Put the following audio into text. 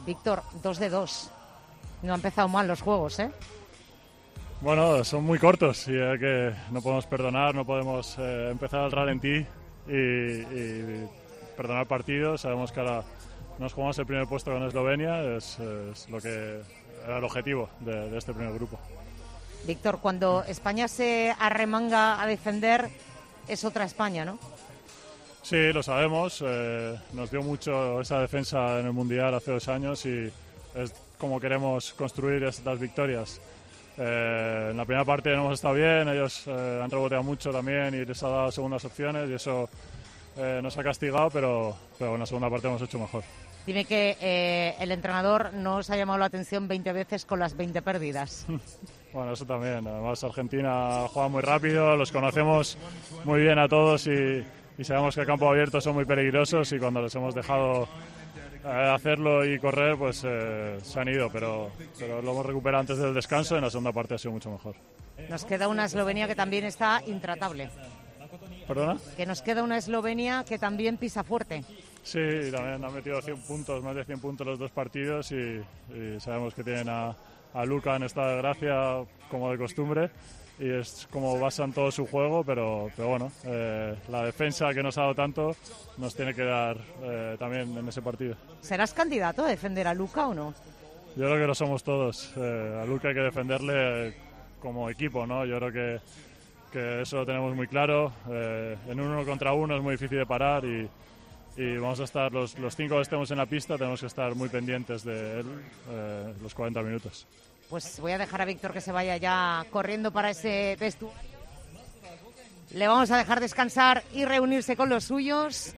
Víctor, 2-2. No ha empezado mal los juegos, ¿eh? Bueno, son muy cortos y que no podemos perdonar, no podemos empezar al ralentí y perdonar partidos. Sabemos que ahora nos jugamos el primer puesto con Eslovenia, es lo que era el objetivo de este primer grupo. Víctor, cuando España se arremanga a defender, es otra España, ¿no? Sí, lo sabemos. Nos dio mucho esa defensa en el Mundial hace 2 años y es como queremos construir estas victorias. En la primera parte no hemos estado bien, ellos han reboteado mucho también y les ha dado segundas opciones y eso nos ha castigado, pero en la segunda parte hemos hecho mejor. Dime que el entrenador no os ha llamado la atención 20 veces con las 20 pérdidas. Bueno, eso también. Además, Argentina juega muy rápido, los conocemos muy bien a todos y sabemos que el campo abierto son muy peligrosos y cuando les hemos dejado hacerlo y correr, pues se han ido, pero lo hemos recuperado antes del descanso y en la segunda parte ha sido mucho mejor. Nos queda una Eslovenia que también está intratable. ¿Perdona? Que nos queda una Eslovenia que también pisa fuerte. Sí, también han metido 100 puntos, más de 100 puntos los 2 partidos y sabemos que tienen a Luka en estado de gracia como de costumbre y es como basan todo su juego, pero bueno, la defensa que nos ha dado tanto nos tiene que dar también en ese partido. ¿Serás candidato a defender a Luka o no? Yo creo que lo somos todos. A Luka hay que defenderle como equipo, ¿no? Yo creo que eso lo tenemos muy claro. En 1 contra 1 es muy difícil de parar y vamos a estar, los 5 que estemos en la pista, tenemos que estar muy pendientes de él los 40 minutos. Pues voy a dejar a Víctor que se vaya ya corriendo para ese vestuario. Le vamos a dejar descansar y reunirse con los suyos.